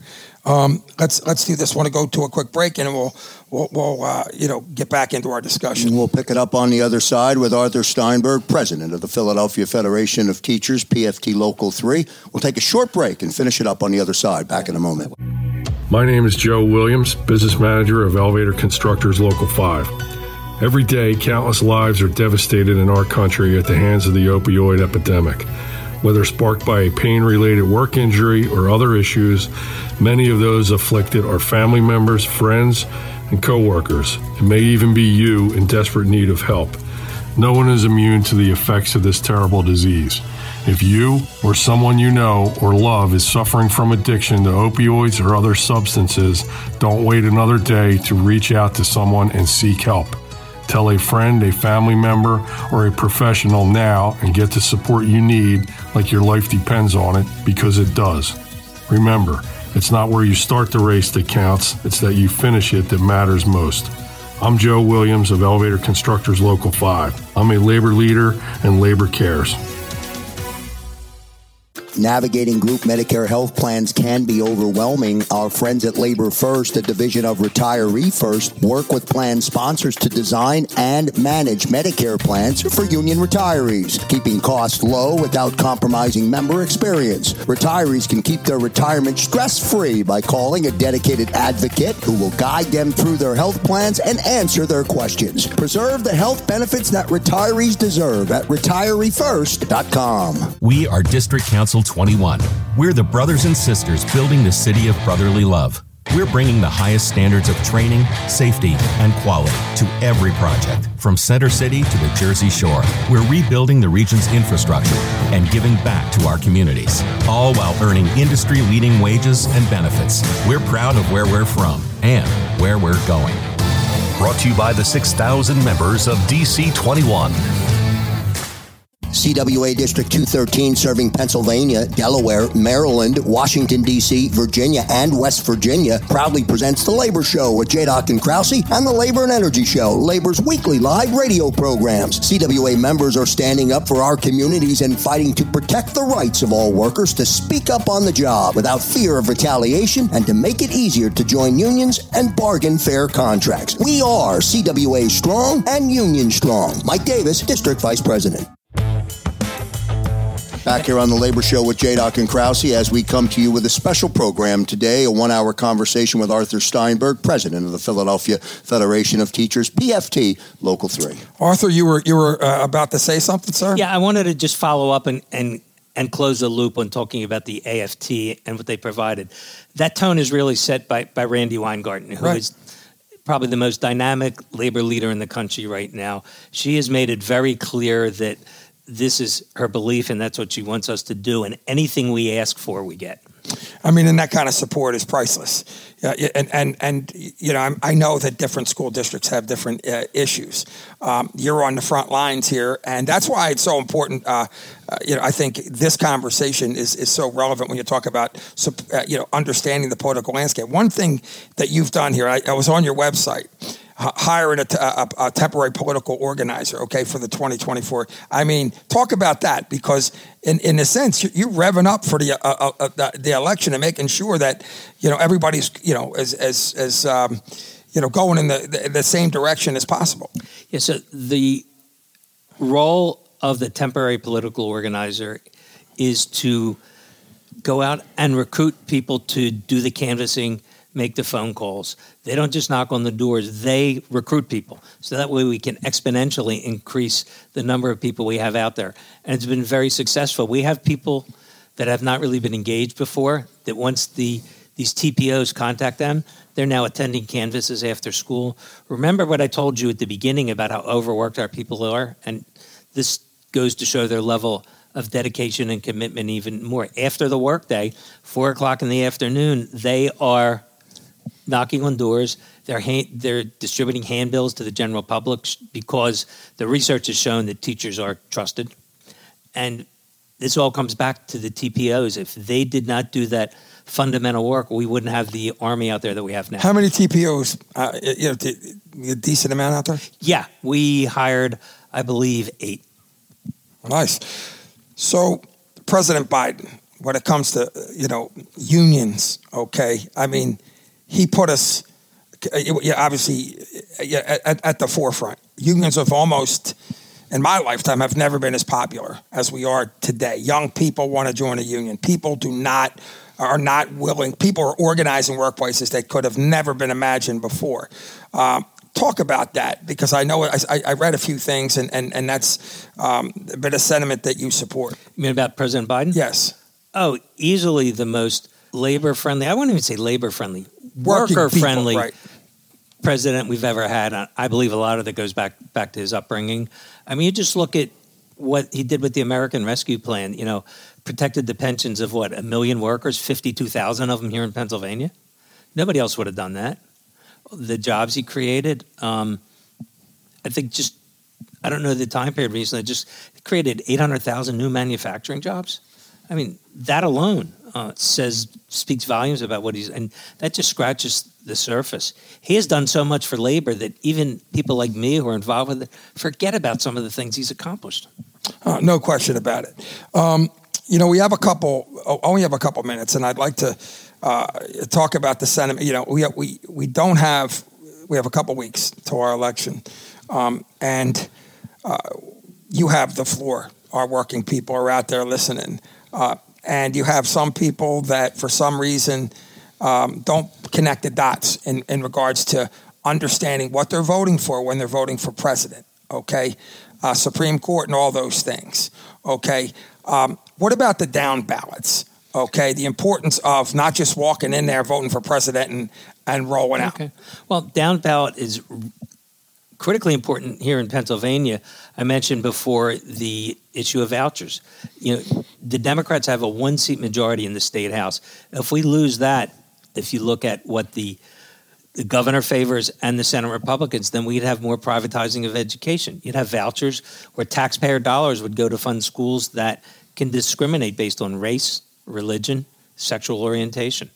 Let's do this. Want to go to a quick break, and we'll get back into our discussion. And we'll pick it up on the other side with Arthur Steinberg, president of the Philadelphia Federation of Teachers, PFT Local 3. We'll take a short break and finish it up on the other side. Back in a moment. My name is Joe Williams, business manager of Elevator Constructors Local 5. Every day, countless lives are devastated in our country at the hands of the opioid epidemic. Whether sparked by a pain-related work injury or other issues, many of those afflicted are family members, friends, and coworkers. It may even be you in desperate need of help. No one is immune to the effects of this terrible disease. If you or someone you know or love is suffering from addiction to opioids or other substances, don't wait another day to reach out to someone and seek help. Tell a friend, a family member, or a professional now and get the support you need like your life depends on it, because it does. Remember, it's not where you start the race that counts, it's that you finish it that matters most. I'm Joe Williams of Elevator Constructors Local 5. I'm a labor leader and labor cares. Navigating group Medicare health plans can be overwhelming. Our friends at Labor First, a division of Retiree First, work with plan sponsors to design and manage Medicare plans for union retirees, keeping costs low without compromising member experience. Retirees can keep their retirement stress-free by calling a dedicated advocate who will guide them through their health plans and answer their questions. Preserve the health benefits that retirees deserve at retireefirst.com. We are District Council 21. We're the brothers and sisters building the city of brotherly love. We're bringing the highest standards of training, safety, and quality to every project, from Center City to the Jersey Shore. We're rebuilding the region's infrastructure and giving back to our communities, all while earning industry-leading wages and benefits. We're proud of where we're from and where we're going. Brought to you by the 6,000 members of DC 21. CWA District 213 serving Pennsylvania, Delaware, Maryland, Washington, D.C., Virginia, and West Virginia proudly presents The Labor Show with J-Doc and Krause and The Labor and Energy Show, Labor's weekly live radio programs. CWA members are standing up for our communities and fighting to protect the rights of all workers to speak up on the job without fear of retaliation and to make it easier to join unions and bargain fair contracts. We are CWA strong and union strong. Mike Davis, District Vice President. Back here on The Labor Show with J-Doc and Krause as we come to you with a special program today, a 1-hour conversation with Arthur Steinberg, president of the Philadelphia Federation of Teachers, PFT, Local 3. Arthur, you were about to say something, sir? Yeah, I wanted to just follow up and close the loop on talking about the AFT and what they provided. That tone is really set by Randi Weingarten, who is probably the most dynamic labor leader in the country right now. She has made it very clear that this is her belief, and that's what she wants us to do. And anything we ask for, we get. I mean, and that kind of support is priceless. And you know, I know that different school districts have different issues. You're on the front lines here, and that's why it's so important. You know, I think this conversation is so relevant when you talk about you know, understanding the political landscape. One thing that you've done here, I was on your website. Hiring a temporary political organizer, okay, for the 2024. I mean, talk about that, because in a sense, you're revving up for the election and making sure that, you know, everybody's, you know, as you know, going in the same direction as possible. Yeah. So the role of the temporary political organizer is to go out and recruit people to do the canvassing, make the phone calls. They don't just knock on the doors, they recruit people. So that way we can exponentially increase the number of people we have out there. And it's been very successful. We have people that have not really been engaged before, that once these TPOs contact them, they're now attending canvasses after school. Remember what I told you at the beginning about how overworked our people are? And this goes to show their level of dedication and commitment even more. After the workday, 4 o'clock in the afternoon, they are knocking on doors. They're distributing handbills to the general public because the research has shown that teachers are trusted. And this all comes back to the TPOs. If they did not do that fundamental work, we wouldn't have the army out there that we have now. How many TPOs? You know, a decent amount out there? Yeah, we hired, I believe, 8. Nice. So, President Biden, when it comes to, you know, unions, okay, I mean, he put us, obviously, at the forefront. Unions have almost, in my lifetime, have never been as popular as we are today. Young people want to join a union. People are not willing. People are organizing workplaces that could have never been imagined before. Talk about that, because I know I read a few things, and that's a bit of sentiment that you support. You mean about President Biden? Yes. Oh, easily the most labor-friendly, I wouldn't even say labor-friendly, worker-friendly president we've ever had. I believe a lot of that goes back to his upbringing. I mean, you just look at what he did with the American Rescue Plan, you know, protected the pensions of, 1 million workers, 52,000 of them here in Pennsylvania. Nobody else would have done that. The jobs he created, I think I don't know the time period recently, just created 800,000 new manufacturing jobs. I mean, that alone speaks volumes about what and that just scratches the surface. He has done so much for labor that even people like me who are involved with it forget about some of the things he's accomplished. No question about it. we have only have a couple minutes, and I'd like to talk about the sentiment. We have a couple weeks to our election, and you have the floor. Our working people are out there listening, and you have some people that, for some reason, don't connect the dots in regards to understanding what they're voting for when they're voting for president. Okay, Supreme Court and all those things. Okay, what about the down ballots? Okay, the importance of not just walking in there, voting for president and rolling out. Okay, well, down ballot is critically important here in Pennsylvania. I mentioned before the issue of vouchers. The Democrats have a 1-seat majority in the state house. If we lose that, if you look at what the governor favors and the Senate Republicans, then we'd have more privatizing of education. You'd have vouchers where taxpayer dollars would go to fund schools that can discriminate based on race, religion, sexual orientation.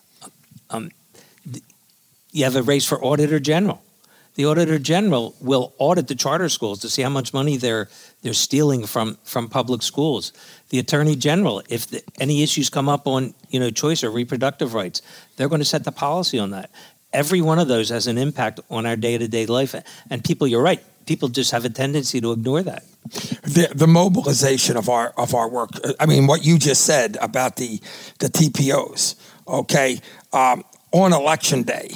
You have a race for Auditor General. The Auditor General will audit the charter schools to see how much money they're stealing from public schools. The Attorney General, if any issues come up on choice or reproductive rights, they're going to set the policy on that. Every one of those has an impact on our day-to-day life. And people, you're right, people just have a tendency to ignore that. The mobilization of our work. I mean, what you just said about the TPOs. Okay, on election day,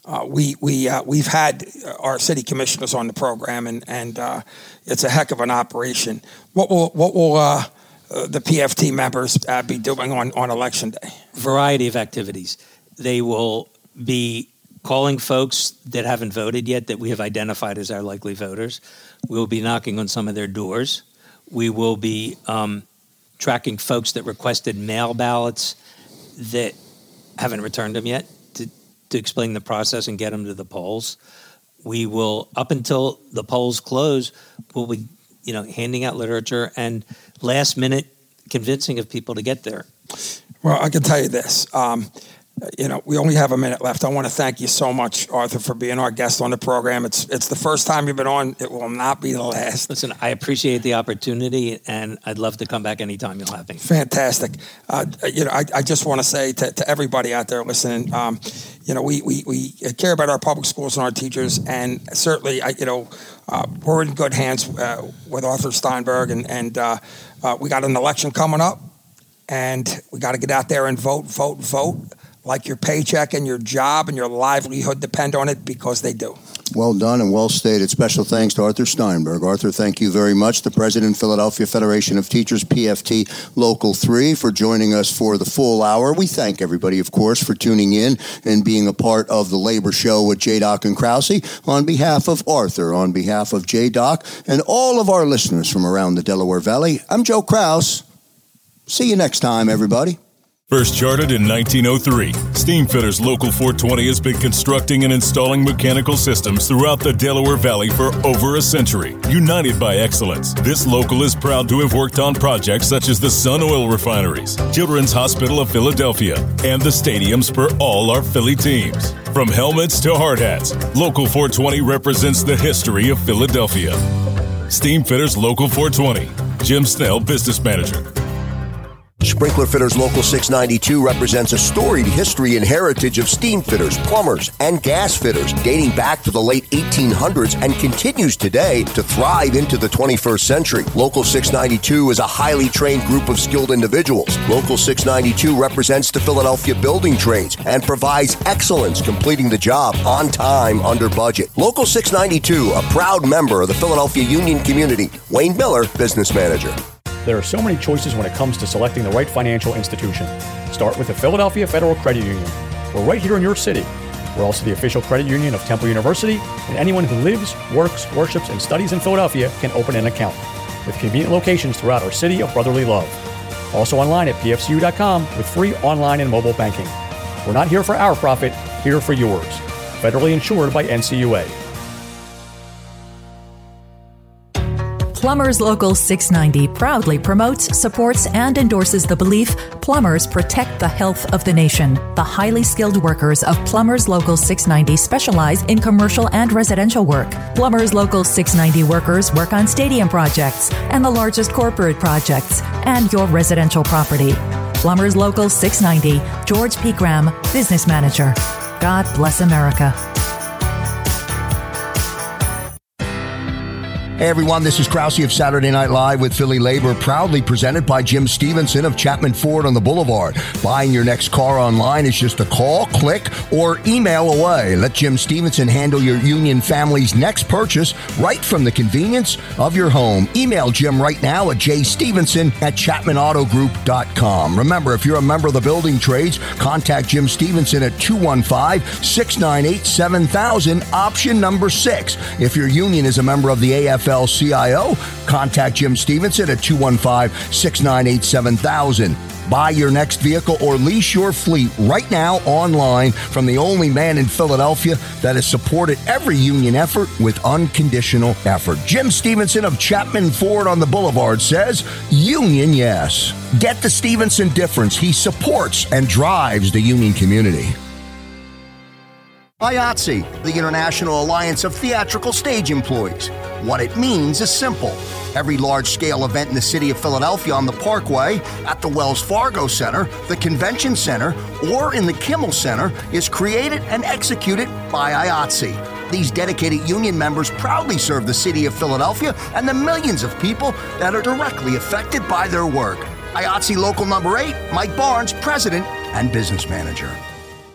we've had our city commissioners on the program, and it's a heck of an operation. What will the PFT members be doing on election day? Variety of activities. They will be calling folks that haven't voted yet that we have identified as our likely voters. We will be knocking on some of their doors. We will be tracking folks that requested mail ballots that haven't returned them yet to explain the process and get them to the polls. We will, up until the polls close, we'll be handing out literature and last minute convincing of people to get there. Well, I can tell you this. We only have a minute left. I want to thank you so much, Arthur, for being our guest on the program. It's the first time you've been on. It will not be the last. Listen, I appreciate the opportunity, and I'd love to come back anytime you'll have me. Fantastic. I just want to say to everybody out there listening, we care about our public schools and our teachers, and certainly, we're in good hands with Arthur Steinberg, and we got an election coming up, and we got to get out there and vote. Like your paycheck and your job and your livelihood depend on it, because they do. Well done and well stated. Special thanks to Arthur Steinberg. Arthur, thank you very much. The President, Philadelphia Federation of Teachers, PFT Local 3, for joining us for the full hour. We thank everybody, of course, for tuning in and being a part of the Labor Show with J-Doc and Krause. On behalf of Arthur, on behalf of J-Doc, and all of our listeners from around the Delaware Valley, I'm Joe Krause. See you next time, everybody. First chartered in 1903, Steamfitters Local 420 has been constructing and installing mechanical systems throughout the Delaware Valley for over a century. United by excellence, this local is proud to have worked on projects such as the Sun Oil Refineries, Children's Hospital of Philadelphia, and the stadiums for all our Philly teams. From helmets to hard hats, Local 420 represents the history of Philadelphia. Steamfitters Local 420, Jim Snell, Business Manager. Sprinkler Fitters Local 692 represents a storied history and heritage of steam fitters, plumbers, and gas fitters dating back to the late 1800s and continues today to thrive into the 21st century. Local 692 is a highly trained group of skilled individuals. Local 692 represents the Philadelphia building trades and provides excellence, completing the job on time, under budget. Local 692, a proud member of the Philadelphia Union community. Wayne Miller, Business Manager. There are so many choices when it comes to selecting the right financial institution. Start with the Philadelphia Federal Credit Union. We're right here in your city. We're also the official credit union of Temple University, and anyone who lives, works, worships, and studies in Philadelphia can open an account, with convenient locations throughout our city of brotherly love. Also online at pfcu.com with free online and mobile banking. We're not here for our profit, here for yours. Federally insured by NCUA. Plumbers Local 690 proudly promotes, supports, and endorses the belief plumbers protect the health of the nation. The highly skilled workers of Plumbers Local 690 specialize in commercial and residential work. Plumbers Local 690 workers work on stadium projects and the largest corporate projects and your residential property. Plumbers Local 690, George P. Graham, Business Manager. God bless America. Hey everyone, this is Krause of Saturday Night Live with Philly Labor, proudly presented by Jim Stevenson of Chapman Ford on the Boulevard. Buying your next car online is just a call, click, or email away. Let Jim Stevenson handle your union family's next purchase right from the convenience of your home. Email Jim right now at jstevenson@chapmanautogroup.com. Remember, if you're a member of the building trades, contact Jim Stevenson at 215-698-7000, option number 6. If your union is a member of the AFL-CIO, contact Jim Stevenson at 215-698-7000. Buy your next vehicle or lease your fleet right now online from the only man in Philadelphia that has supported every union effort with unconditional effort. Jim Stevenson of Chapman Ford on the Boulevard says, union yes. Get the Stevenson difference. He supports and drives the union community. IATSE, the International Alliance of Theatrical Stage Employees. What it means is simple. Every large-scale event in the city of Philadelphia on the Parkway, at the Wells Fargo Center, the Convention Center, or in the Kimmel Center is created and executed by IATSE. These dedicated union members proudly serve the city of Philadelphia and the millions of people that are directly affected by their work. IATSE Local Number 8, Mike Barnes, President and Business Manager.